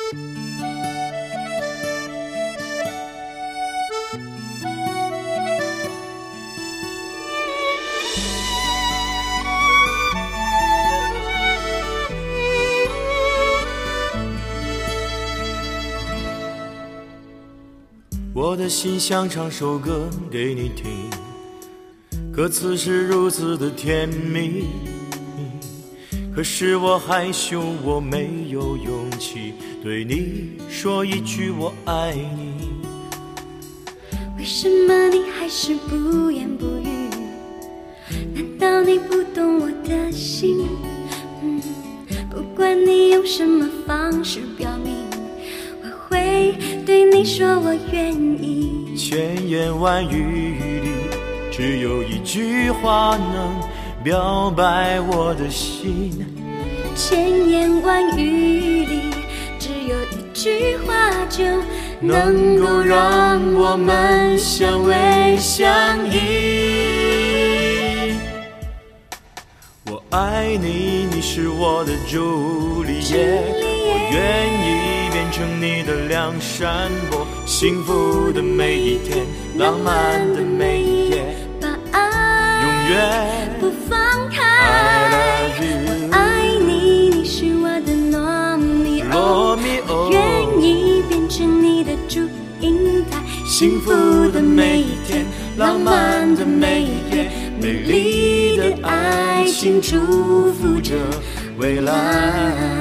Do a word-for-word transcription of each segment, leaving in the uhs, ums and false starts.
我的心想唱首歌给你听，歌词是如此的甜蜜，可是我害羞，我没有勇气对你说一句我爱你。 为什么你还是不言不语？难道你不懂我的心？嗯，不管你用什么方式表明，我会对你说我愿意。 千言万语里只有一句话能表白我的心， 千言万语里只有一句话就能够让我们相偎相依。 我爱你，你是我的朱丽叶，我愿意变成你的梁山伯，幸福的每一天，浪漫的每一夜， 把爱永远不放开。 I love you， 我爱你，你是我的罗密欧， 罗密欧， 愿意变成你的祝英台， 幸福的每一天，浪漫的每一夜，美丽的爱情祝福着未来。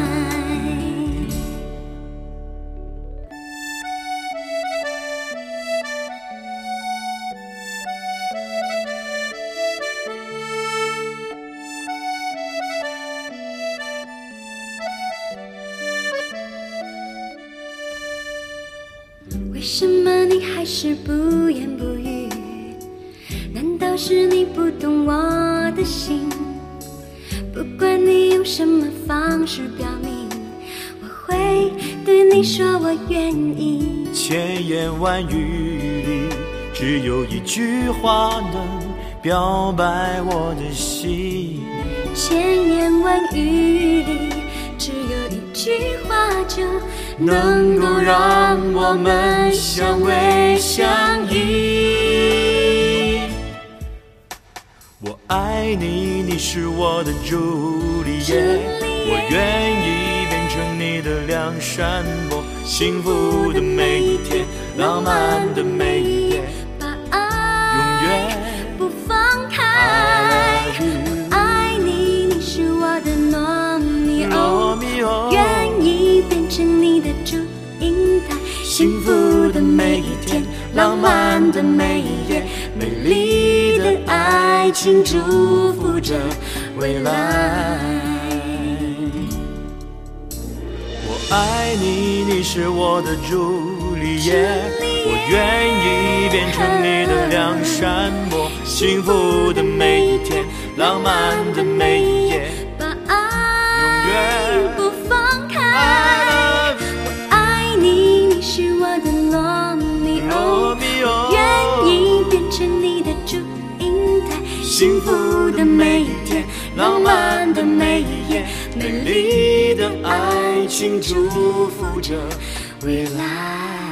为什么你还是不言不语？难道是你不懂我的心？不管你用什么方式表明，我会对你说我愿意。 千言万语里只有一句话能表白我的心， 千言万语里只有一句话就能够让我们相偎相依。 我爱你，你是我的朱丽叶，我愿意变成你的梁山伯，幸福的每一天，浪漫的每一夜， 把爱永远不放开。我爱你，你是我的罗密欧， 罗密欧， 愿意变成你的祝英台， 幸福的每一天，浪漫的每一夜，美丽的爱情祝福着未来。我爱你，你是我的朱丽叶，我愿意变成你的梁山伯，幸福的每一天，浪漫的每一夜， 把爱不放开。我爱你，你是我的罗密欧，愿意变成你的祝英台， 幸福的每一天，浪漫的每一夜，美丽的爱情祝福着未来。